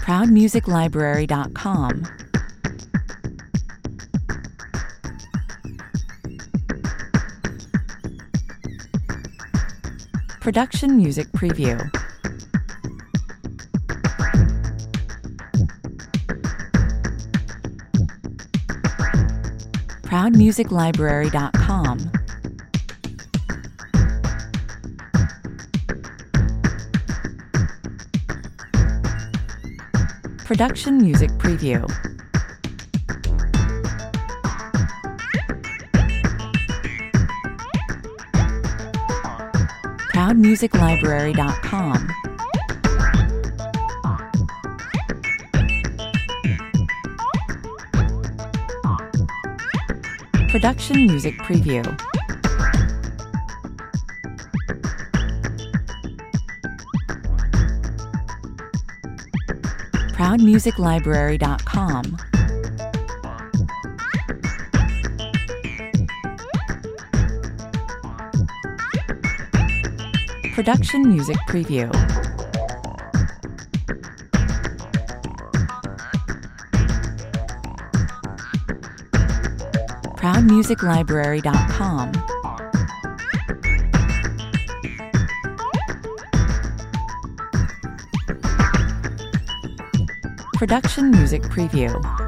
ProudMusicLibrary.com. Production Music Preview. ProudMusicLibrary.com. Production Music Preview. ProudMusicLibrary.com. Production Music Preview. ProudMusicLibrary.com. Production Music Preview. ProudMusicLibrary.com. Production Music Preview.